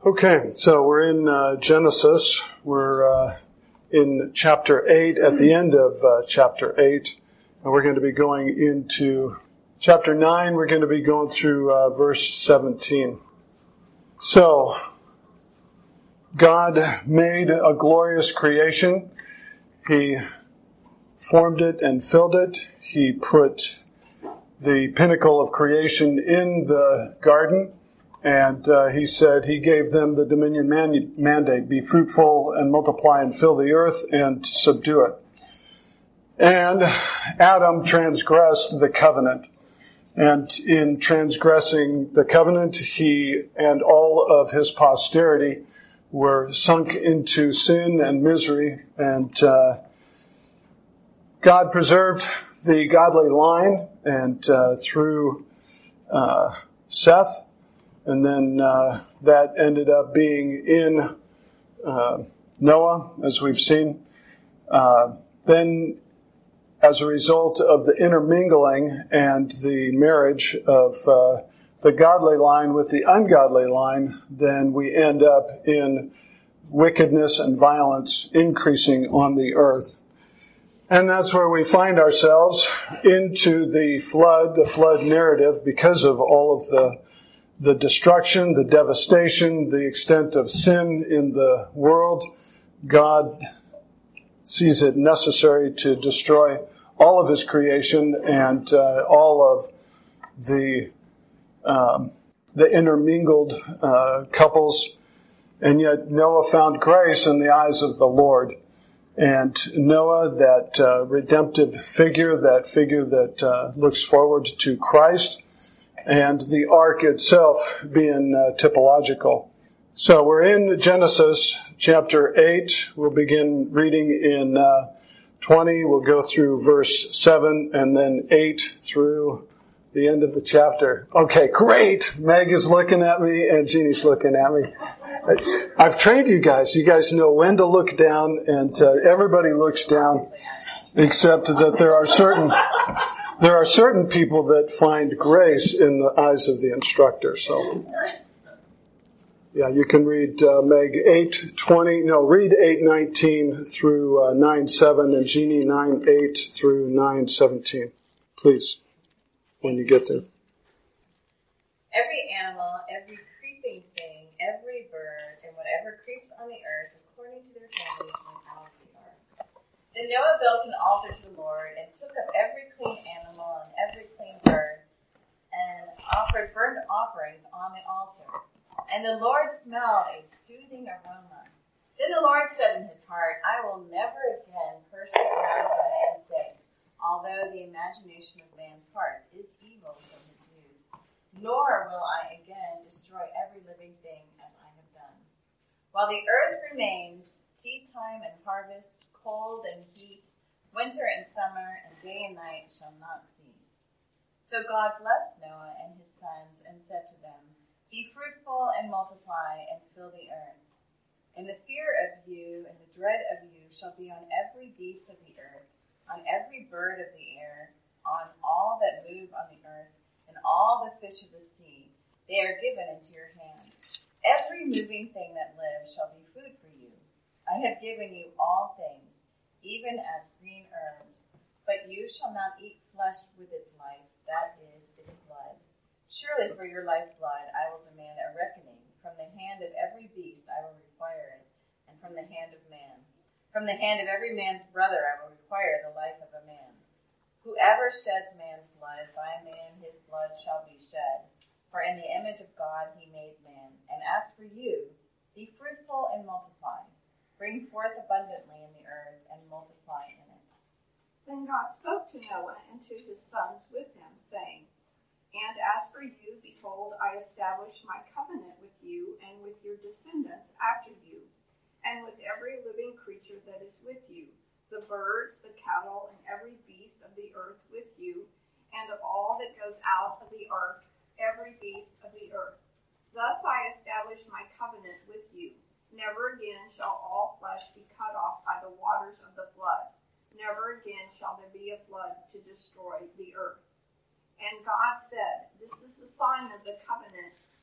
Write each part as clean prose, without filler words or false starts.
Okay, so we're in Genesis. We're in chapter 8, at the end of chapter 8. And we're going to be going into chapter 9. We're going to be going through verse 17. So, God made a glorious creation. He formed it and filled it. He put the pinnacle of creation in the garden. And he said he gave them the dominion mandate, be fruitful and multiply and fill the earth and subdue it. And Adam transgressed the covenant. And in transgressing the covenant, he and all of his posterity were sunk into sin and misery. And God preserved the godly line and through Seth. And then that ended up being in Noah, as we've seen. Then, as a result of the intermingling and the marriage of the godly line with the ungodly line, then we end up in wickedness and violence increasing on the earth. And that's where we find ourselves into the flood narrative, because of all of the destruction, the devastation, the extent of sin in the world. God sees it necessary to destroy all of his creation and all of the intermingled couples. And yet Noah found grace in the eyes of the Lord. And Noah, that redemptive figure, that looks forward to Christ, and the ark itself being typological. So we're in Genesis chapter 8. We'll begin reading in 20. We'll go through verse 7 and then 8 through the end of the chapter. Okay, great. Meg is looking at me and Jeannie's looking at me. I've trained you guys. You guys know when to look down, and everybody looks down, except that there are certain people that find grace in the eyes of the instructor. So, yeah, you can read Meg 8:20. Read 8:19 through 9:7, and Jeannie 9:8 through 9:17. Please, when you get there. Every animal, every creeping thing, every bird, and whatever creeps on the earth, according to their families, went out of the ark. Then Noah built an altar to the Lord and took up every clean animal and every clean bird and offered burnt offerings on the altar. And the Lord smelled a soothing aroma. Then the Lord said in his heart, I will never again curse the ground for man's sake, although the imagination of man's heart is evil from his youth. Nor will I again destroy every living thing as I have done. While the earth remains, seed time and harvest, cold and heat, winter and summer, and day and night shall not cease. So God blessed Noah and his sons and said to them, Be fruitful and multiply and fill the earth. And the fear of you and the dread of you shall be on every beast of the earth, on every bird of the air, on all that move on the earth, and all the fish of the sea. They are given into your hand. Every moving thing that lives shall be food for you. I have given you all things, even as green herbs, but you shall not eat flesh with its life, that is, its blood. Surely for your lifeblood I will demand a reckoning. From the hand of every beast I will require it, and from the hand of man. From the hand of every man's brother I will require the life of a man. Whoever sheds man's blood, by man his blood shall be shed. For in the image of God he made man. And as for you, be fruitful and multiply. Bring forth abundantly in the earth and multiply in it. Then God spoke to Noah and to his sons with him, saying, And as for you, behold, I establish my covenant with you and with your descendants after you, and with every living creature that is with you, the birds, the cattle, and every beast of the earth with you, and of all that goes out of the ark, every beast of the earth. Thus I establish my covenant with you. Never again shall all flesh be cut off by the waters of the flood. Never again shall there be a flood to destroy the earth. And God said, This is the sign of the covenant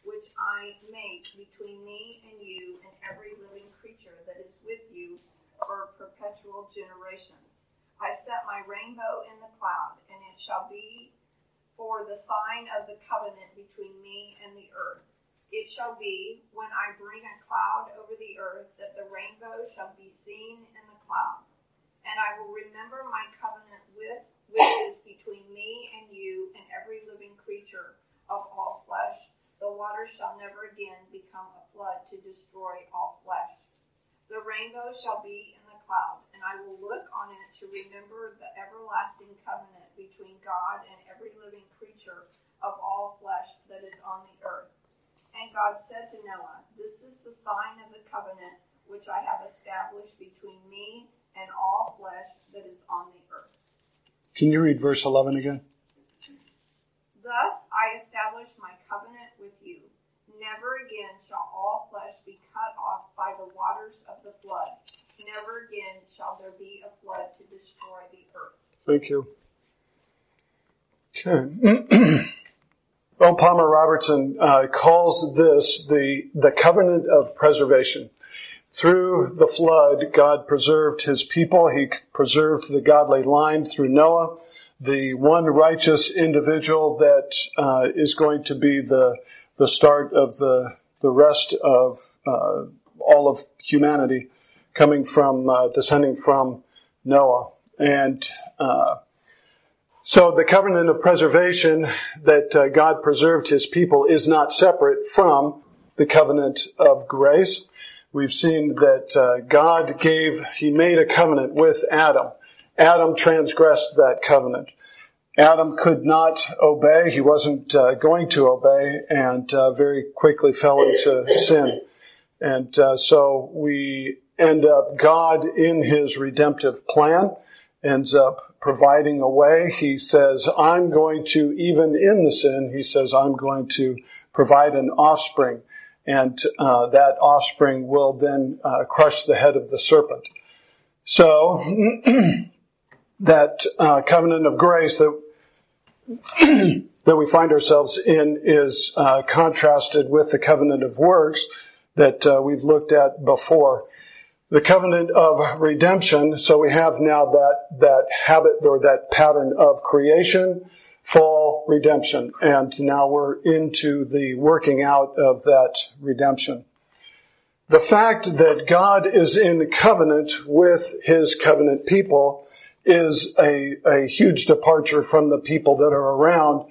which I make between me and you and every living creature that is with you for perpetual generations. I set my rainbow in the cloud, and it shall be for the sign of the covenant between me and the earth. It shall be, when I bring a cloud over the earth, that the rainbow shall be seen in the cloud. And I will remember my covenant which is between me and you and every living creature of all flesh. The waters shall never again become a flood to destroy all flesh. The rainbow shall be in the cloud, and I will look on it to remember the everlasting covenant between God and every living creature of all flesh that is on the earth. And God said to Noah, this is the sign of the covenant which I have established between me and all flesh that is on the earth. Can you read verse 11 again? Thus I establish my covenant with you. Never again shall all flesh be cut off by the waters of the flood. Never again shall there be a flood to destroy the earth. Thank you. Okay. L. Palmer Robertson calls this the covenant of preservation. Through the flood, God preserved his people. He preserved the godly line through Noah, the one righteous individual that is going to be the start of the rest of all of humanity coming from, descending from Noah. And so the covenant of preservation that God preserved his people is not separate from the covenant of grace. We've seen that he made a covenant with Adam. Adam transgressed that covenant. Adam could not obey. He wasn't going to obey, and very quickly fell into sin. And so we end up, God in his redemptive plan ends up providing a way. He says, I'm going to, even in the sin, he says, I'm going to provide an offspring. And that offspring will then crush the head of the serpent. So that covenant of grace that we find ourselves in is contrasted with the covenant of works that we've looked at before. The covenant of redemption, so we have now that habit or that pattern of creation, fall, redemption, and now we're into the working out of that redemption. The fact that God is in covenant with his covenant people is a huge departure from the people that are around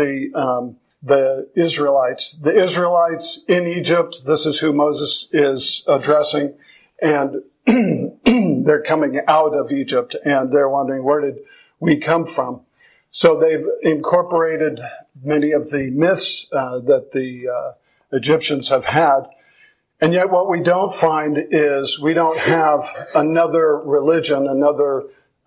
the Israelites. The Israelites in Egypt, this is who Moses is addressing, and they're coming out of Egypt, and they're wondering, where did we come from? So they've incorporated many of the myths that the Egyptians have had. And yet what we don't find is we don't have another religion, another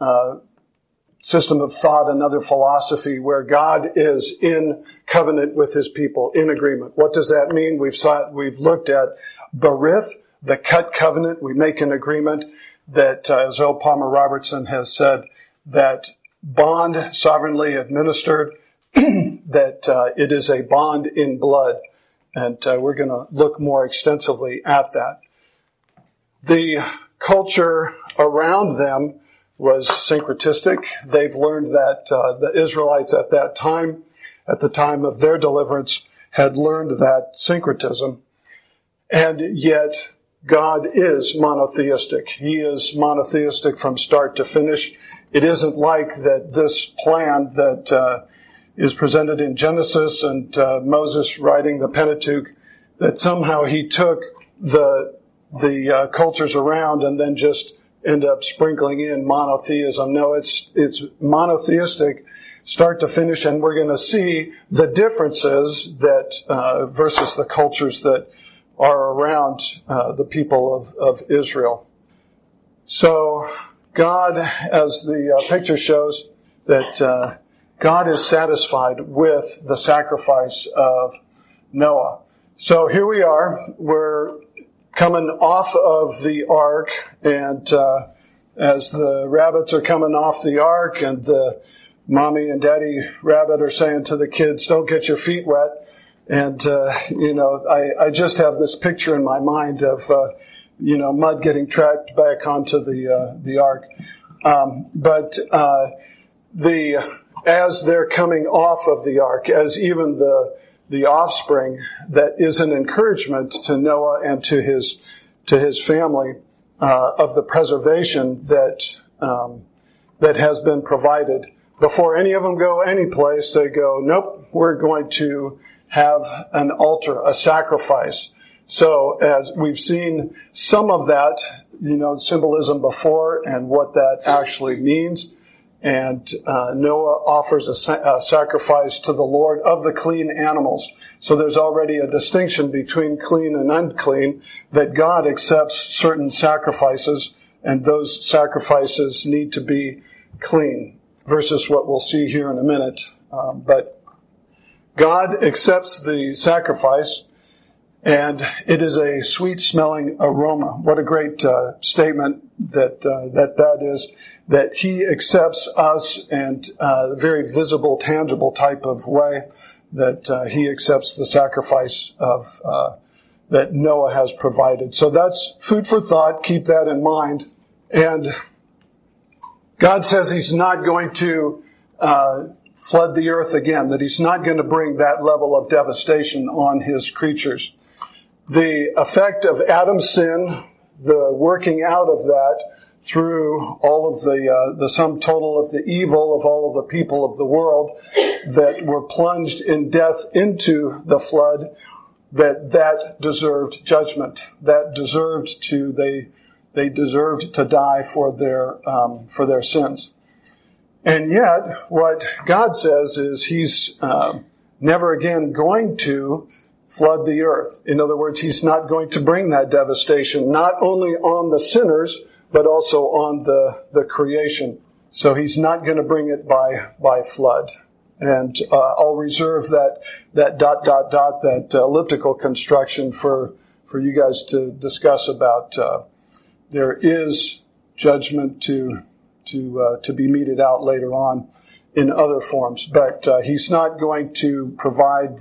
system of thought, another philosophy where God is in covenant with his people, in agreement. What does that mean? We've looked at Berith, the cut covenant. We make an agreement that, as L. Palmer Robertson has said, that bond sovereignly administered, that it is a bond in blood. And we're going to look more extensively at that. The culture around them was syncretistic. They've learned that the Israelites at that time, at the time of their deliverance, had learned that syncretism. And yet God is monotheistic. He is monotheistic from start to finish. It isn't like that this plan that is presented in Genesis and Moses writing the Pentateuch, that somehow he took the cultures around and then just end up sprinkling in monotheism. No, it's monotheistic start to finish, and we're going to see the differences that versus the cultures that are around the people of Israel. So God, as the picture shows, that God is satisfied with the sacrifice of Noah. So here we are. We're coming off of the ark, and as the rabbits are coming off the ark, and the mommy and daddy rabbit are saying to the kids, don't get your feet wet, And, I just have this picture in my mind of, mud getting tracked back onto the ark. As they're coming off of the ark, as even the offspring, that is an encouragement to Noah and to his family, of the preservation that has been provided. Before any of them go any place, they go, nope, we're going to have an altar, a sacrifice. So as we've seen some of that, symbolism before and what that actually means. And Noah offers a sacrifice to the Lord of the clean animals. So there's already a distinction between clean and unclean, that God accepts certain sacrifices, and those sacrifices need to be clean, versus what we'll see here in a minute. But God accepts the sacrifice, and it is a sweet-smelling aroma. What a great statement that is, that He accepts us, and a very visible, tangible type of way that He accepts the sacrifice of that Noah has provided. So that's food for thought. Keep that in mind. And God says He's not going to flood the earth again, that He's not going to bring that level of devastation on His creatures. The effect of Adam's sin, the working out of that through all of the sum total of the evil of all of the people of the world that were plunged in death into the flood, that deserved judgment. That deserved they deserved to die for their sins. And yet, what God says is He's never again going to flood the earth. In other words, He's not going to bring that devastation, not only on the sinners, but also on the creation. So He's not going to bring it by flood. And I'll reserve that that elliptical construction for you guys to discuss about. There is judgment to be meted out later on in other forms, but He's not going to provide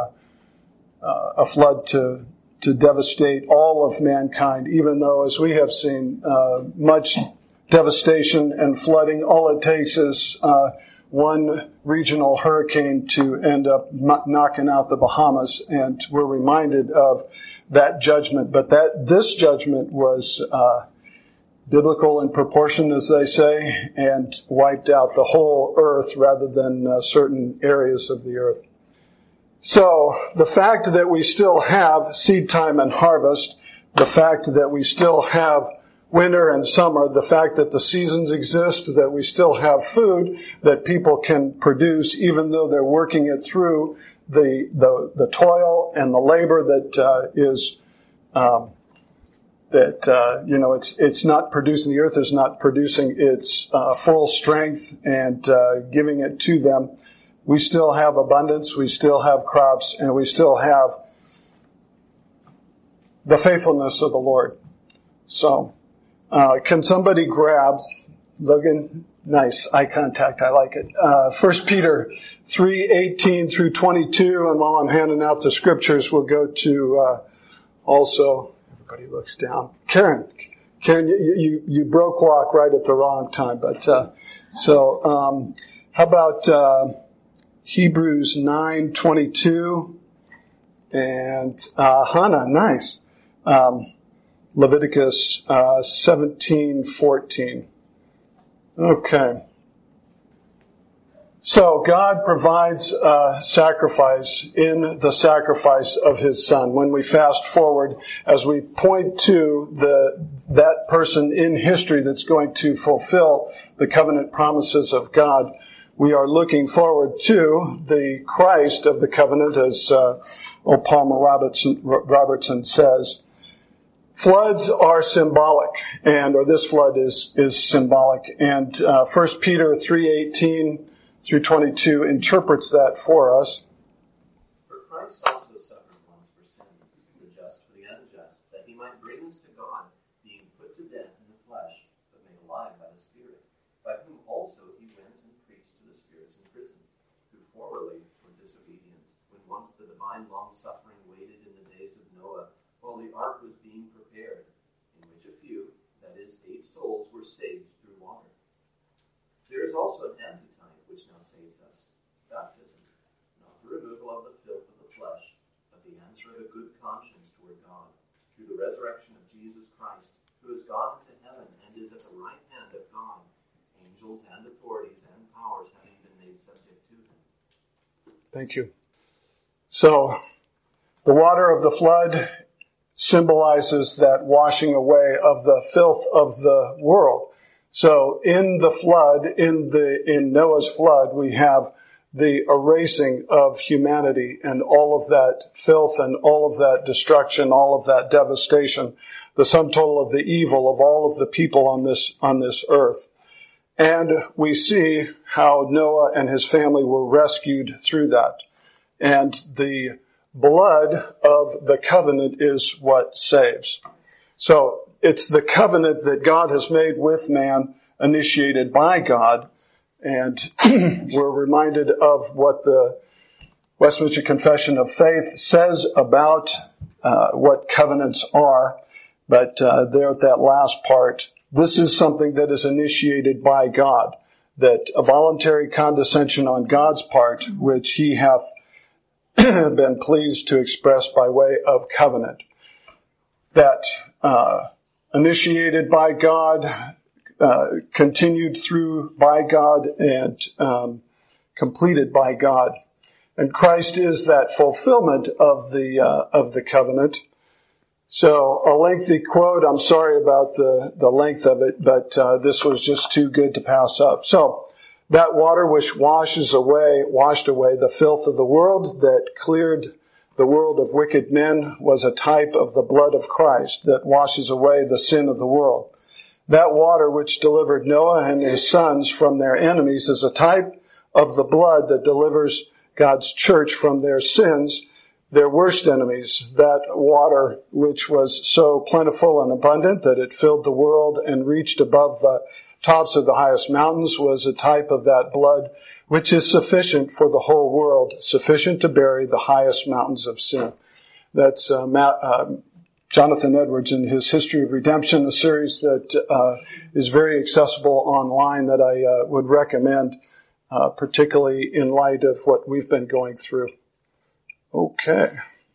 a flood to devastate all of mankind, even though, as we have seen, much devastation and flooding. All it takes is one regional hurricane to end up knocking out the Bahamas, and we're reminded of that judgment. But this judgment was biblical in proportion, as they say, and wiped out the whole earth rather than certain areas of the earth. So the fact that we still have seed time and harvest, the fact that we still have winter and summer, the fact that the seasons exist, that we still have food that people can produce, even though they're working it through the toil and the labor it's not producing, the earth is not producing its full strength and giving it to them. We still have abundance, we still have crops, and we still have the faithfulness of the Lord. So, can somebody grab, Logan? Nice, eye contact, I like it. 1 Peter 3:18 through 22, and while I'm handing out the scriptures, we'll go to also, everybody looks down. Karen, you broke clock right at the wrong time, but how about Hebrews 9:22 and Hannah, nice. Leviticus 17:14. Okay. So God provides sacrifice in the sacrifice of His Son. When we fast forward, as we point to that person in history that's going to fulfill the covenant promises of God, we are looking forward to the Christ of the covenant, as Palmer Robertson says. Floods are symbolic, or this flood is symbolic, and 1 Peter 3:18 through 22 interprets that for us. For Christ also suffered once for sins, the just for the unjust, that He might bring us to God, being put to death in the flesh, but made alive by the Spirit, by whom also He went and preached to the spirits in prison, who formerly were disobedient, when once the divine divine long-suffering waited in the days of Noah while the ark was being prepared, in which a few, that is, 8 souls, were saved through water. There is also an antitype which now saves us, baptism, not the removal of the filth of the flesh, but the answer of a good conscience toward God, through the resurrection of Jesus Christ, who has gone into heaven and is at the right hand of God, angels and authorities and powers having been made subject to him. Thank you. So, the water of the flood symbolizes that washing away of the filth of the world. So, in the flood, in Noah's flood, we have the erasing of humanity and all of that filth and all of that destruction, all of that devastation, the sum total of the evil of all of the people on this earth. And we see how Noah and his family were rescued through that. And the blood of the covenant is what saves. So it's the covenant that God has made with man, initiated by God. And we're reminded of what the Westminster Confession of Faith says about what covenants are. But there at that last part, this is something that is initiated by God, that a voluntary condescension on God's part, which he hath been pleased to express by way of covenant. That initiated by God, continued through by God, and completed by God. And Christ is that fulfillment of the covenant. So a lengthy quote, I'm sorry about the length of it, but this was just too good to pass up. So that water which washed away the filth of the world, that cleared the world of wicked men, was a type of the blood of Christ that washes away the sin of the world. That water which delivered Noah and his sons from their enemies is a type of the blood that delivers God's church from their sins, their worst enemies. That water which was so plentiful and abundant that it filled the world and reached above the tops of the highest mountains was a type of that blood which is sufficient for the whole world, sufficient to bury the highest mountains of sin. That's Jonathan Edwards in his History of Redemption, a series that is very accessible online that I would recommend, particularly in light of what we've been going through. Okay.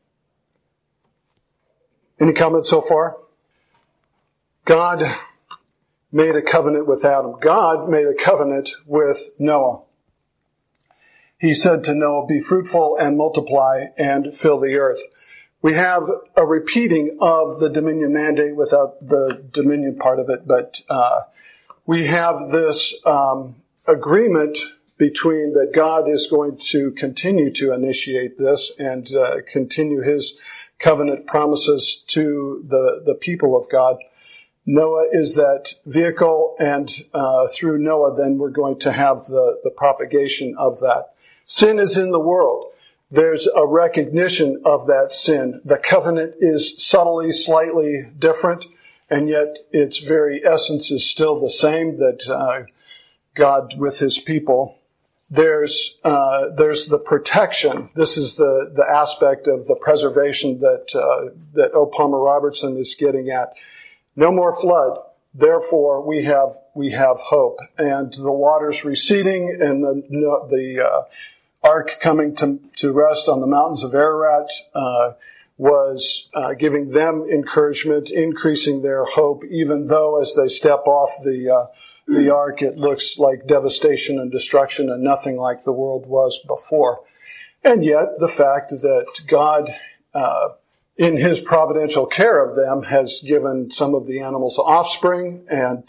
Any comments so far? God made a covenant with Adam. God made a covenant with Noah. He said to Noah, "Be fruitful and multiply and fill the earth." We have a repeating of the dominion mandate without the dominion part of it, but we have this agreement between that God is going to continue to initiate this and continue his covenant promises to the people of God. Noah is that vehicle, and through Noah then we're going to have the propagation of that. Sin is in the world. There's a recognition of that sin. The covenant is subtly, slightly different, and yet its very essence is still the same, that God with his people. There's the protection. This is the aspect of the preservation that O. Palmer Robertson is getting at. No more flood. Therefore, we have hope. And the waters receding, and the ark coming to rest on the mountains of Ararat was giving them encouragement, increasing their hope, even though as they step off the ark, it looks like devastation and destruction and nothing like the world was before. And yet, the fact that God, in his providential care of them, has given some of the animals offspring, and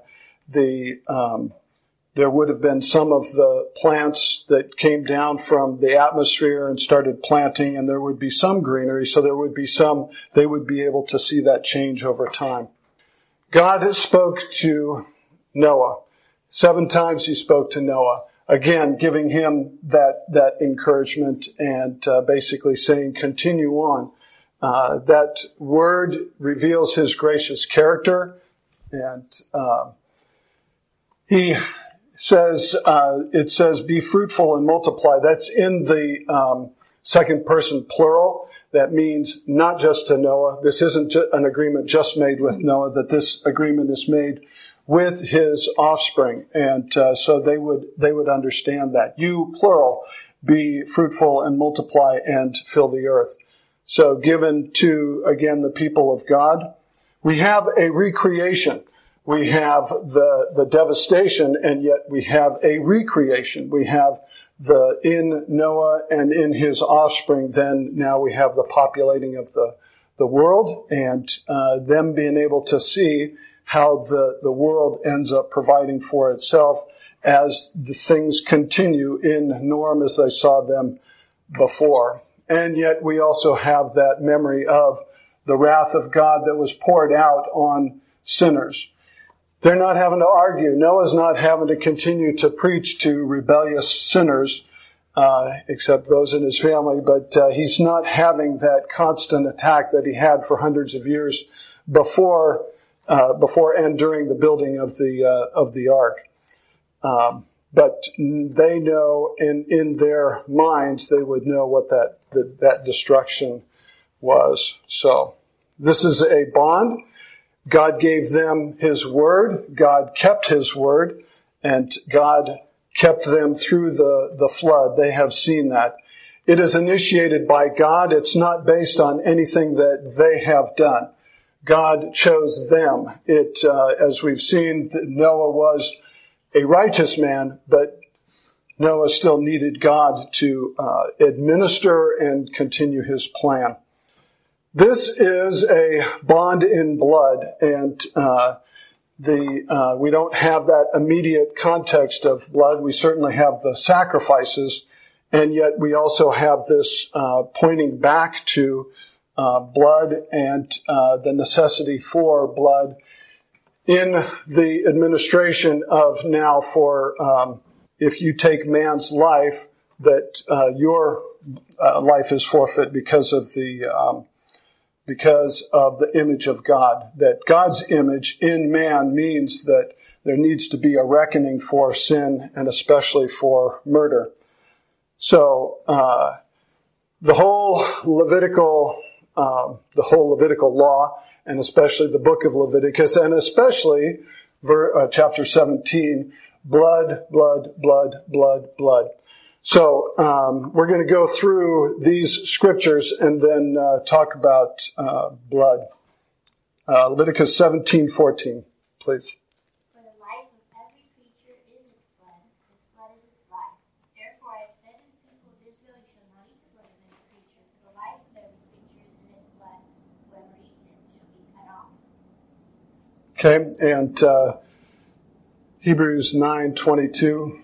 there would have been some of the plants that came down from the atmosphere and started planting, and there would be some greenery, so there would be they would be able to see that change over time. God spoke to Noah. 7 times he spoke to Noah, again giving him that encouragement and basically saying, continue on. That word reveals his gracious character, and he says, it says, be fruitful and multiply. That's in the second person plural. That means not just to Noah. This isn't an agreement just made with Noah, that this agreement is made with his offspring. And so they would understand that. You, plural, be fruitful and multiply and fill the earth. So given to, again, the people of God, we have a recreation. We have the devastation, and yet we have a recreation. We have in Noah and in his offspring, then now we have the populating of the world, and them being able to see how the world ends up providing for itself as the things continue in norm as they saw them before. And yet we also have that memory of the wrath of God that was poured out on sinners. They're not having to argue. Noah's not having to continue to preach to rebellious sinners, except those in his family, but he's not having that constant attack that he had for hundreds of years before and during the building of the ark. But they know, in their minds, they would know what that destruction was. So this is a bond. God gave them His word. God kept His word, and God kept them through the flood. They have seen that. It is initiated by God. It's not based on anything that they have done. God chose them. As we've seen, Noah was a righteous man, but Noah still needed God to administer and continue his plan. This is a bond in blood, and we don't have that immediate context of blood. We certainly have the sacrifices, and yet we also have this pointing back to blood and the necessity for blood in the administration of now for if you take man's life, that your life is forfeit because of the image of God. That God's image in man means that there needs to be a reckoning for sin and especially for murder. So the whole Levitical law, and especially the book of Leviticus, and especially chapter 17, blood, blood, blood, blood, blood. So we're going to go through these scriptures and then talk about blood. Leviticus 17:14, please. For the life of every creature is its blood is its life. Therefore I have said to the people of Israel, you shall not eat the blood of any creature, for the life of every creature is in its blood. Whoever eats it shall be cut off. Okay, and Hebrews 9:22.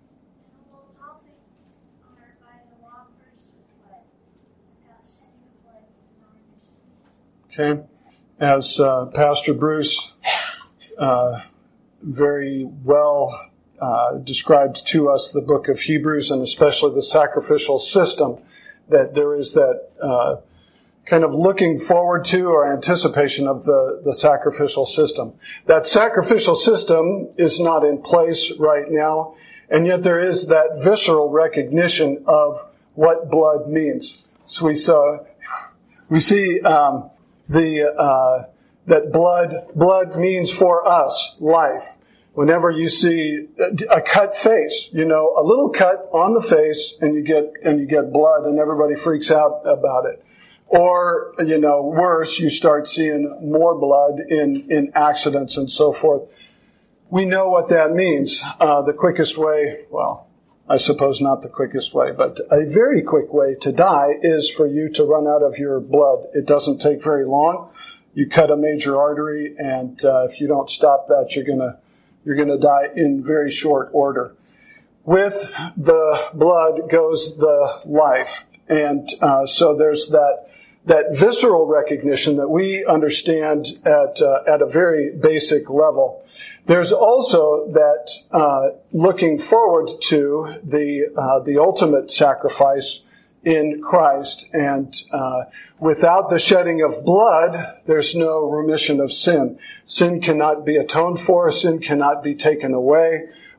Okay, as Pastor Bruce very well described to us the book of Hebrews, and especially the sacrificial system, that there is that kind of looking forward to or anticipation of the sacrificial system. That sacrificial system is not in place right now, and yet there is that visceral recognition of what blood means. So we see that blood means for us life. Whenever you see a cut face, a little cut on the face, and you get blood, and everybody freaks out about it. Or, worse, you start seeing more blood in accidents and so forth. We know what that means. The quickest way, well, I suppose not the quickest way, but a very quick way to die is for you to run out of your blood. It doesn't take very long. You cut a major artery, and if you don't stop that, you're gonna die in very short order. With the blood goes the life, and so there's that visceral recognition that we understand at a very basic level. There's also that looking forward to the ultimate sacrifice in Christ, and without the shedding of blood, there's no remission of sin. Sin cannot be atoned for. Sin cannot be taken away.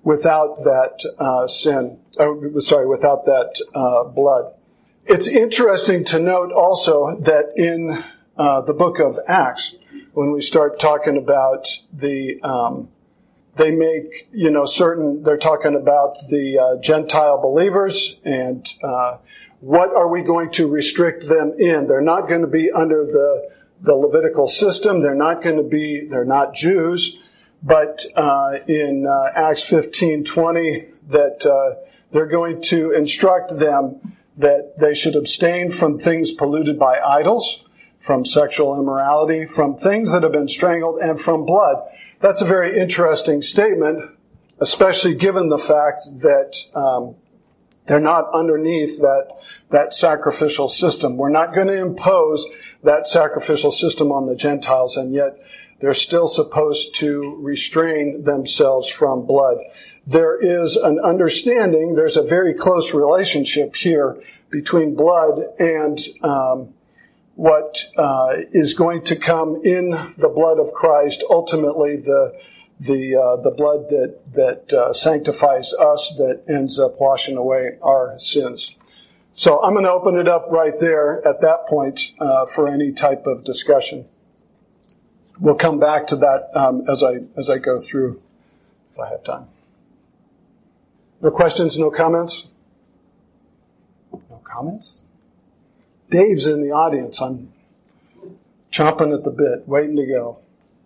without that without that blood. It's interesting to note also that in the book of Acts, when we start talking about they make, they're talking about the Gentile believers and what are we going to restrict them in? They're not going to be under the Levitical system. They're not Jews. But in Acts 15:20, that they're going to instruct them that they should abstain from things polluted by idols, from sexual immorality, from things that have been strangled, and from blood. That's a very interesting statement, especially given the fact that they're not underneath that sacrificial system. We're not going to impose that sacrificial system on the Gentiles, and yet they're still supposed to restrain themselves from blood. There is an understanding, there's a very close relationship here between blood and what is going to come in the blood of Christ, ultimately the blood that sanctifies us, that ends up washing away our sins. So I'm going to open it up right there at that point for any type of discussion. We'll come back to that as I go through, if I have time. No questions, no comments? No comments? Dave's in the audience. I'm chomping at the bit, waiting to go.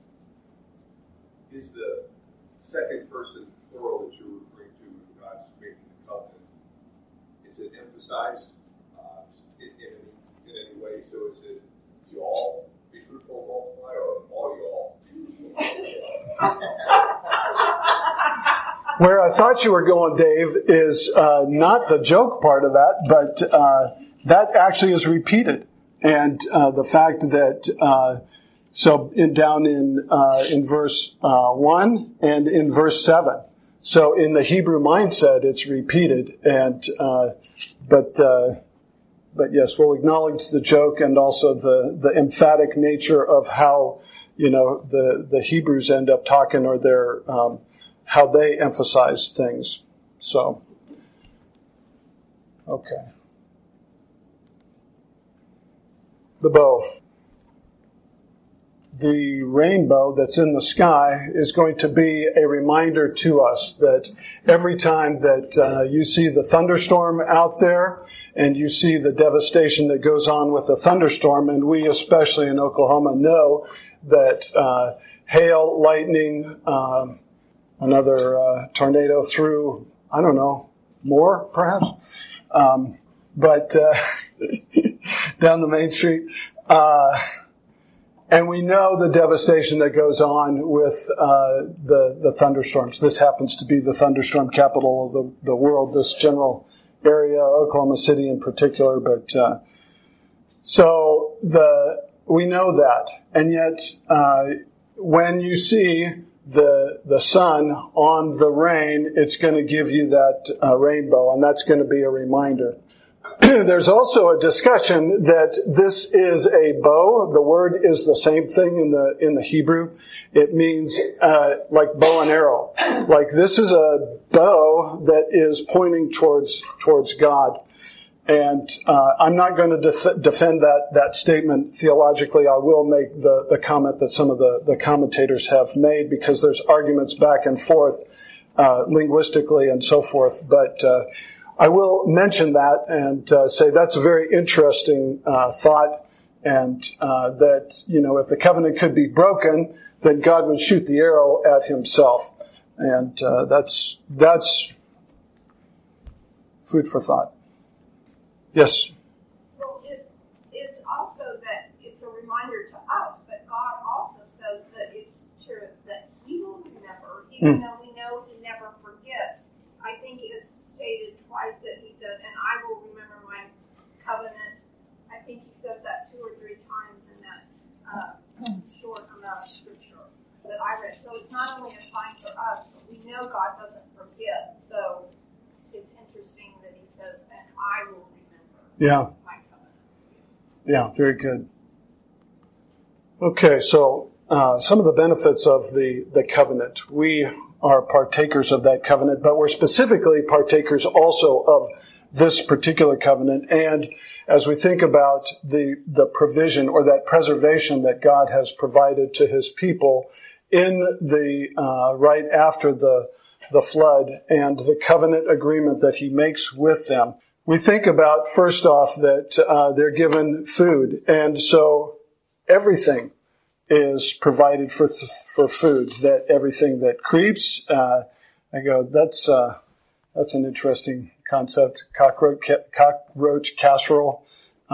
Is the second person plural that you're referring to, God's making the covenant, is it emphasized in any way? So is it y'all, be fruitful and multiply, or all y'all? Where I thought you were going, Dave, is not the joke part of that, but that actually is repeated. And the fact that down in verse 1 and in verse 7. So in the Hebrew mindset, it's repeated. And but yes, we'll acknowledge the joke and also the emphatic nature of how the Hebrews end up talking, or their how they emphasize things. So okay. The bow. The rainbow that's in the sky is going to be a reminder to us that every time that you see the thunderstorm out there and you see the devastation that goes on with the thunderstorm, and we especially in Oklahoma know that hail, lightning, another tornado through, I don't know, more perhaps, but down the main street. And we know the devastation that goes on with the thunderstorms. This happens to be the thunderstorm capital of the world, this general area, Oklahoma City in particular. But so we know that, and yet when you see the sun on the rain, it's going to give you that rainbow, and that's going to be a reminder. There's also a discussion that this is a bow. The word is the same thing in the Hebrew. It means like bow and arrow. Like this is a bow that is pointing towards God. And I'm not going to defend that statement theologically. I will make the comment that some of the commentators have made, because there's arguments back and forth linguistically and so forth. But I will mention that and say that's a very interesting thought, and that, if the covenant could be broken, then God would shoot the arrow at himself. And that's food for thought. Yes? Well, it's also that it's a reminder to us, but God also says that it's true that He will remember, even though we know He never forgets. I think it's stated twice that He said, and I will remember my covenant. I think He says that 2 or 3 times in that short amount of scripture that I read. So it's not only a sign for us, but we know God doesn't forget. So it's interesting that He says, and I will remember. Yeah. My covenant. Yeah, very good. Okay, so some of the benefits of the covenant. We are partakers of that covenant, but we're specifically partakers also of this particular covenant. And as we think about the provision or that preservation that God has provided to his people in the right after the flood and the covenant agreement that he makes with them, we think about, first off, that they're given food. And so everything is provided for food, that everything that creeps, I go, that's an interesting concept, cockroach casserole.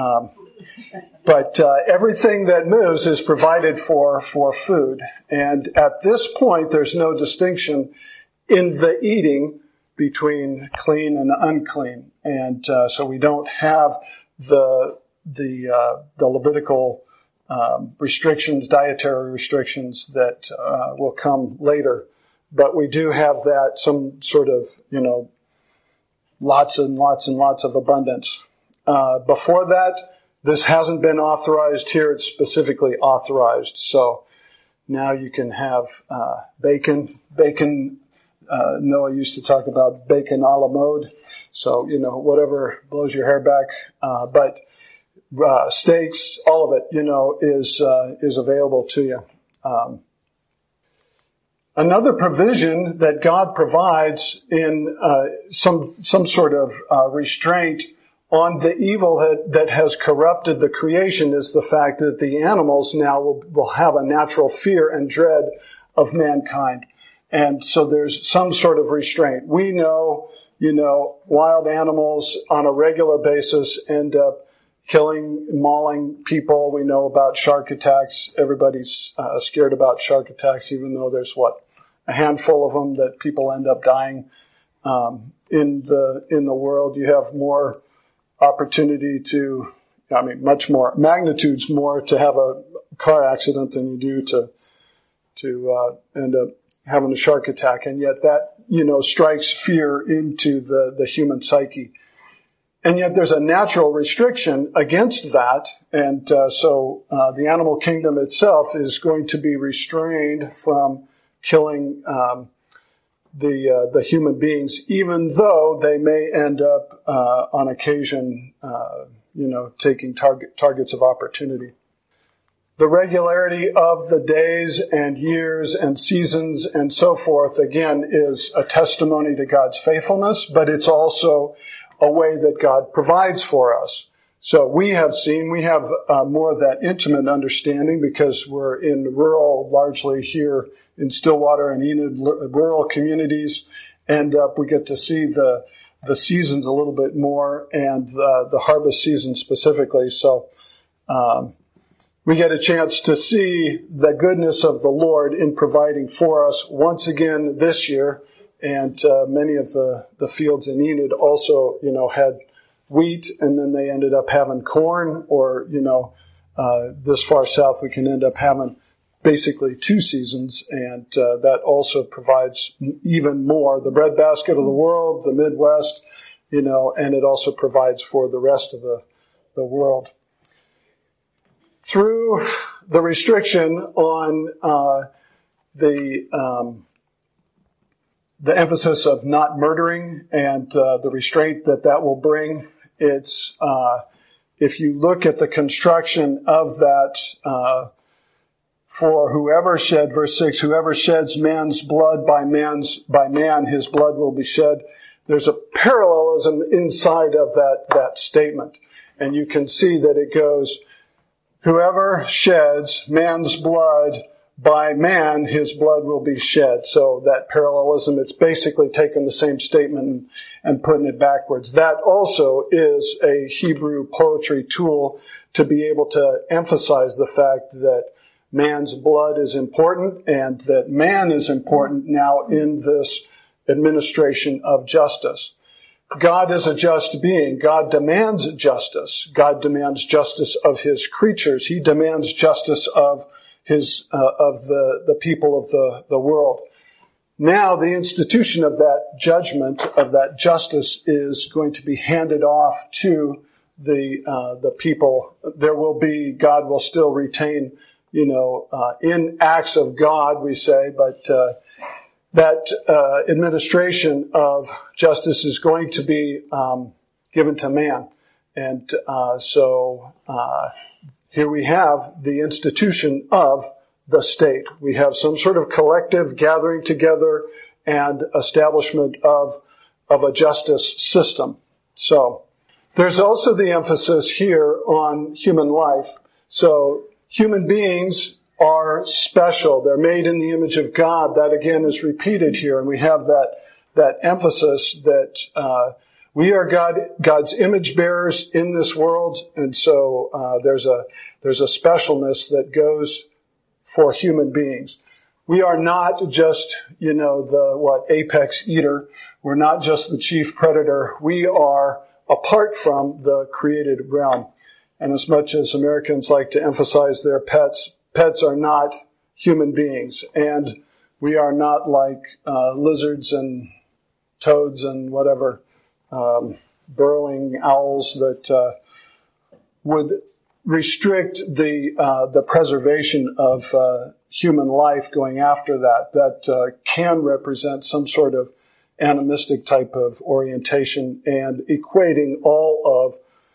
But everything that moves is provided for food. And at this point, there's no distinction in the eating between clean and unclean. And so we don't have the Levitical restrictions, dietary restrictions that will come later. But we do have that, some sort of, lots and lots and lots of abundance. Before that, this hasn't been authorized. Here it's specifically authorized. So now you can have bacon. Noah used to talk about bacon a la mode. So, whatever blows your hair back. But steaks, all of it, is available to you. Another provision that God provides in some sort of restraint on the evil that has corrupted the creation is the fact that the animals now will have a natural fear and dread of mankind. And so there's some sort of restraint. We know, wild animals on a regular basis end up killing, mauling people. We know about shark attacks. Everybody's scared about shark attacks, even though there's a handful of them that people end up dying. In the world, you have more opportunity much more, magnitudes more to have a car accident than you do to end up having a shark attack. And yet that, strikes fear into the human psyche. And yet there's a natural restriction against that. And so the animal kingdom itself is going to be restrained from killing the human beings, even though they may end up on occasion, taking targets of opportunity. The regularity of the days and years and seasons and so forth, again, is a testimony to God's faithfulness, but it's also a way that God provides for us. So we have more of that intimate understanding because we're in rural, largely here in Stillwater and Enid, rural communities, and we get to see the seasons a little bit more and the harvest season specifically. So we get a chance to see the goodness of the Lord in providing for us once again this year. And many of the fields in Enid also, had wheat, and then they ended up having corn, or, this far south we can end up having basically 2 seasons, and that also provides even more. The breadbasket of the world, the Midwest, and it also provides for the rest of the world. Through the restriction on the emphasis of not murdering and the restraint that will bring, it's if you look at the construction of that, for whoever shed, verse 6, whoever sheds man's blood by man, his blood will be shed. There's a parallelism inside of that statement. And you can see that it goes, whoever sheds man's blood by man, his blood will be shed. So that parallelism, it's basically taking the same statement and putting it backwards. That also is a Hebrew poetry tool to be able to emphasize the fact that man's blood is important and that man is important now in this administration of justice. God is a just being. God demands justice. God demands justice of his creatures. He demands justice of the people of the world. Now the institution of that judgment, of that justice, is going to be handed off to the people. God will still retain, in acts of God, we say, but that administration of justice is going to be given to man. And so here we have the institution of the state. We have some sort of collective gathering together and establishment of a justice system. So there's also the emphasis here on human life. So human beings are special. They're made in the image of God. That again is repeated here. And we have that emphasis that we are God's image bearers in this world. And so there's a specialness that goes for human beings. We are not just, the apex eater. We're not just the chief predator. We are apart from the created realm. And as much as Americans like to emphasize their pets are not human beings. And we are not like lizards and toads and whatever, burrowing owls that would restrict the preservation of human life going after that can represent some sort of animistic type of orientation and equating all of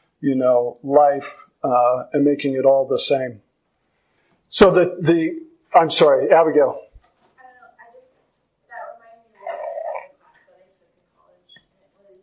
life and making it all the same. So I'm sorry, Abigail. I don't know, that reminded me of a class that I took in college, and it was,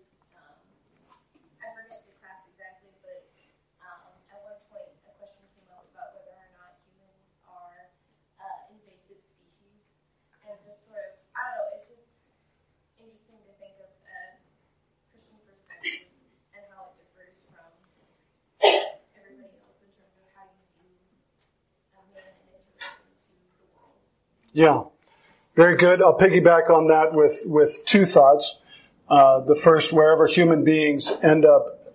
I forget the class exactly, but at one point a question came up about whether or not humans are invasive species, and just sort of, I don't know, it's just interesting to think of a Christian perspective and how it differs from everybody else in terms of how you view man and his relation to the world. Yeah, very good. I'll piggyback on that with two thoughts. The first, wherever human beings end up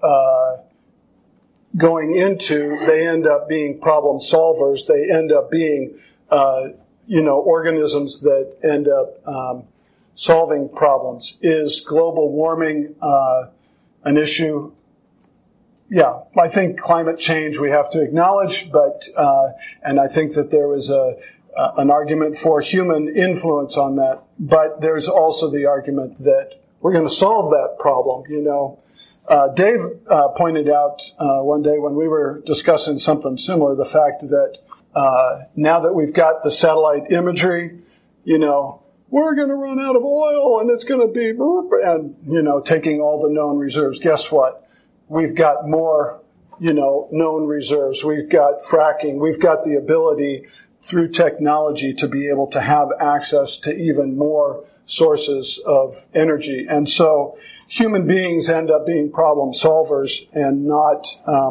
going into, they end up being problem solvers. They end up being, organisms that end up solving problems. Is global warming an issue? Yeah, I think climate change we have to acknowledge, but and I think that there was an argument for human influence on that. But there's also the argument that we're going to solve that problem. Dave pointed out one day when we were discussing something similar, the fact that now that we've got the satellite imagery, we're going to run out of oil and it's going to be, and taking all the known reserves. Guess what? We've got more, known reserves. We've got fracking. We've got the ability through technology to be able to have access to even more sources of energy. And so human beings end up being problem solvers and not,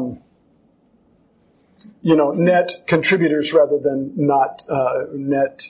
net contributors rather than not net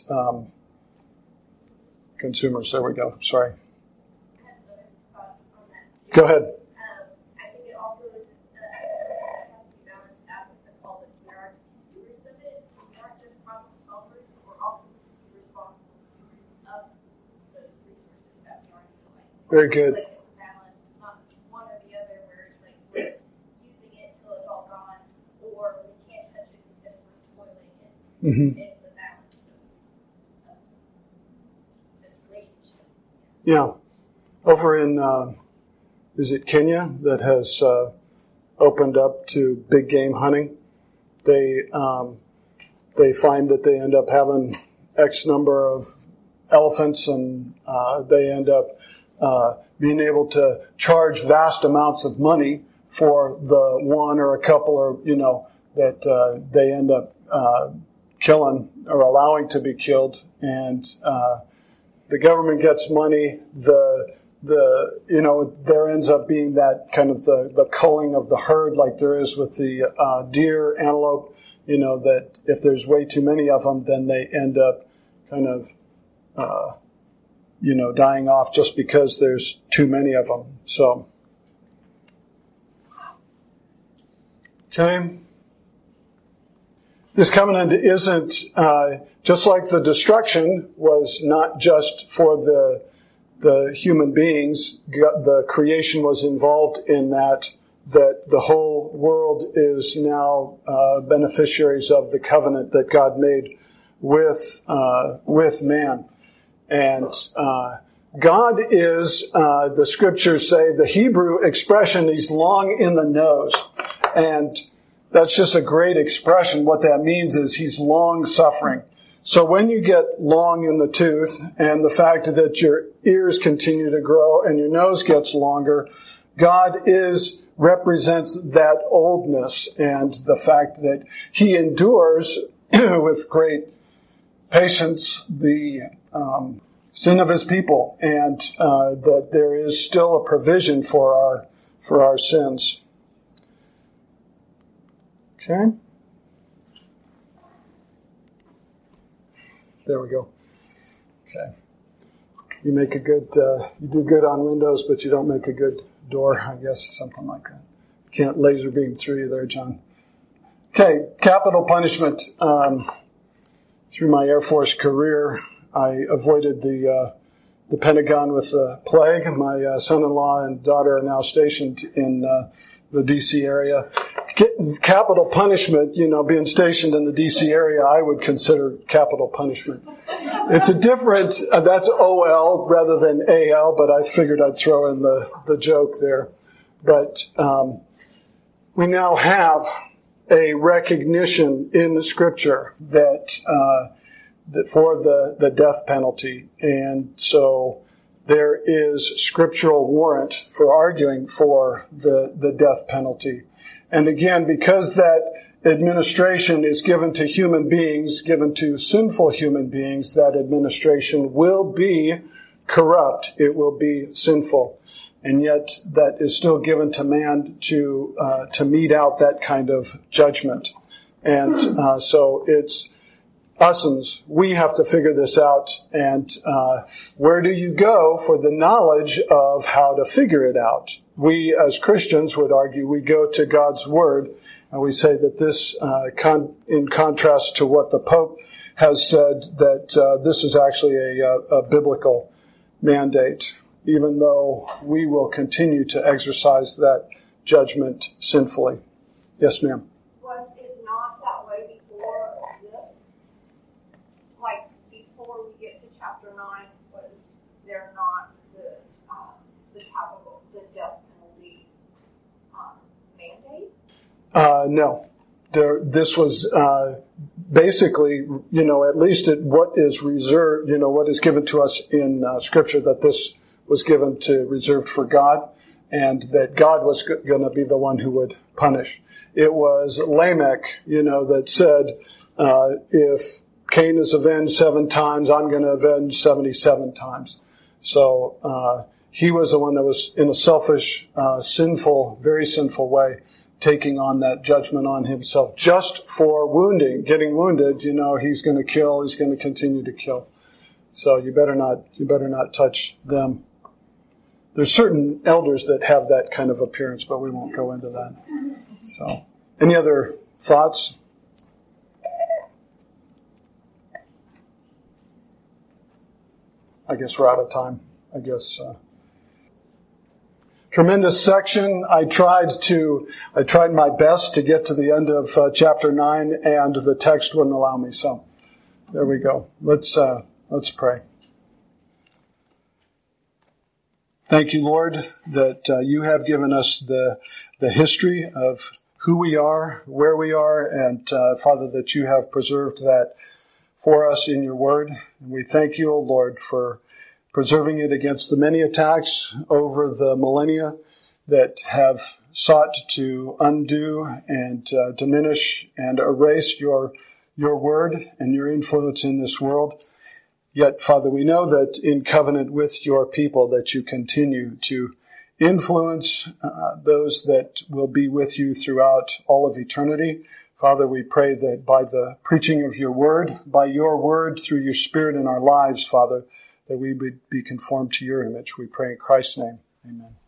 consumers. There we go. Sorry. I have another thought on that. Go ahead. I think it also is, has to be balanced out with the call that we are stewards of it. We aren't just problem solvers, but we're also responsible stewards of those resources that we are utilizing. Very good. Like it's a balance, it's not one or the other where it's like we're using it till it's all gone, or we can't touch it because we're spoiling it. Mm-hmm. It's the balance of this relationship. Yeah. Over in, is it Kenya that has opened up to big game hunting? They find that they end up having X number of elephants, and they end up being able to charge vast amounts of money for the one or a couple, or that they end up killing or allowing to be killed, and the government gets money. There ends up being that kind of the culling of the herd, like there is with the deer, antelope. That if there's way too many of them, then they end up kind of dying off just because there's too many of them. So, okay. This covenant isn't, just like the destruction was not just for the human beings, the creation was involved in that the whole world is now beneficiaries of the covenant that God made with man. And God is, the scriptures say, the Hebrew expression, he's long in the nose. And that's just a great expression. What that means is he's long suffering. So when you get long in the tooth and the fact that your ears continue to grow and your nose gets longer, God represents that oldness and the fact that he endures with great patience the sin of his people, and that there is still a provision for our sins. Okay. There we go. Okay. You make a good, you do good on windows, but you don't make a good door, I guess, something like that. Can't laser beam through you there, John. Okay, capital punishment. Through my Air Force career, I avoided the Pentagon with the plague. My son-in-law and daughter are now stationed in the D.C. area. Capital punishment, being stationed in the D.C. area, I would consider capital punishment. It's a different, that's O-L rather than A-L, but I figured I'd throw in the joke there. But we now have a recognition in the Scripture that for the death penalty. And so there is scriptural warrant for arguing for the death penalty. And again, because that administration is given to human beings, given to sinful human beings, that administration will be corrupt. It will be sinful. And yet that is still given to man to mete out that kind of judgment. And so it's us, we have to figure this out. And where do you go for the knowledge of how to figure it out? We, as Christians, would argue we go to God's Word, and we say that this, in contrast to what the Pope has said, that this is actually a biblical mandate, even though we will continue to exercise that judgment sinfully. Yes, ma'am. Was it not that way before this? Like, before we get to chapter 9, was there not the capital, the death penalty mandate? No. This was basically, at least what is reserved, what is given to us in Scripture, that this was reserved for God, and that God was going to be the one who would punish. It was Lamech, that said, if Cain is avenged 7 times, I'm going to avenge 77 times. So he was the one that was in a selfish, sinful, very sinful way, taking on that judgment on himself just for getting wounded. He's going to kill. He's going to continue to kill. So you better not touch them. There's certain elders that have that kind of appearance, but we won't go into that. So, any other thoughts? I guess we're out of time. Tremendous section. I tried my best to get to the end of chapter 9, and the text wouldn't allow me. So, there we go. Let's pray. Thank you, Lord, that you have given us the history of who we are, where we are, and Father, that you have preserved that for us in your word. And we thank you, O Lord, for preserving it against the many attacks over the millennia that have sought to undo and diminish and erase your word and your influence in this world. Yet, Father, we know that in covenant with your people that you continue to influence those that will be with you throughout all of eternity. Father, we pray that by the preaching of your word, by your word through your Spirit in our lives, Father, that we would be conformed to your image. We pray in Christ's name. Amen.